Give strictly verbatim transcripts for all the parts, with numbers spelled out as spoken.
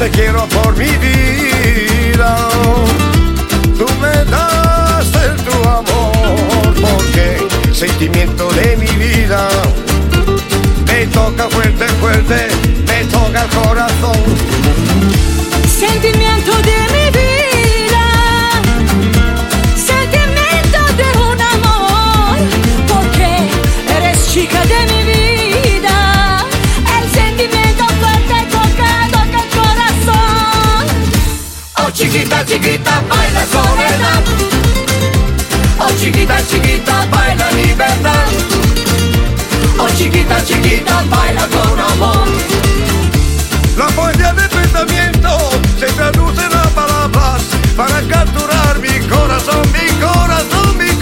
te quiero por mi vida. Tú me das el tu amor, porque sentimiento de mi vida. Me toca fuerte, fuerte, me toca el corazón. Sentimiento de mi vida, sentimiento de un amor, porque eres chica de mi vida. El sentimiento fuerte toca, toca el corazón. Oh chiquita, chiquita, baila soledad. Oh chiquita, chiquita, baila libertad. Oh chiquita, chiquita, baila con amor. La poesía del pensamiento se traduce en las palabras para capturar mi corazón, mi corazón, mi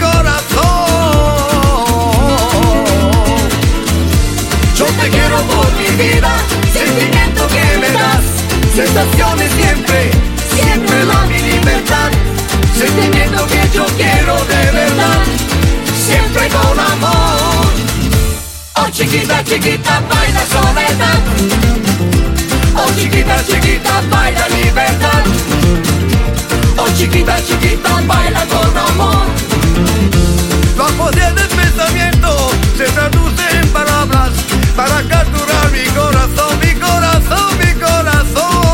corazón. Yo te quiero por mi vida, sentimiento que me das, sensaciones siempre, siempre la mi libertad. Sentimiento que yo quiero de verdad, siempre con amor. Oh chiquita, chiquita, baila soledad. Oh chiquita, chiquita, baila libertad. Oh chiquita, chiquita, baila con amor. La poesía del pensamiento se traduce en palabras para capturar mi corazón, mi corazón, mi corazón.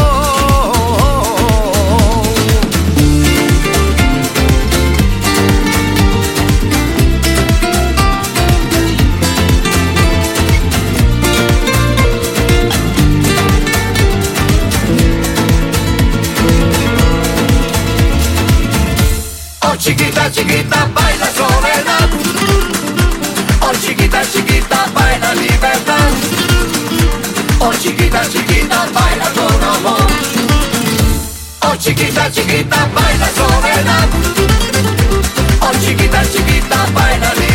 Chiquita, chiquita, baila soledad. Oh chiquita, chiquita, baila libertad. Oh chiquita, chiquita, baila con amor. Oh chiquita, chiquita, baila soledad. Oh chiquita, chiquita, baila libertad.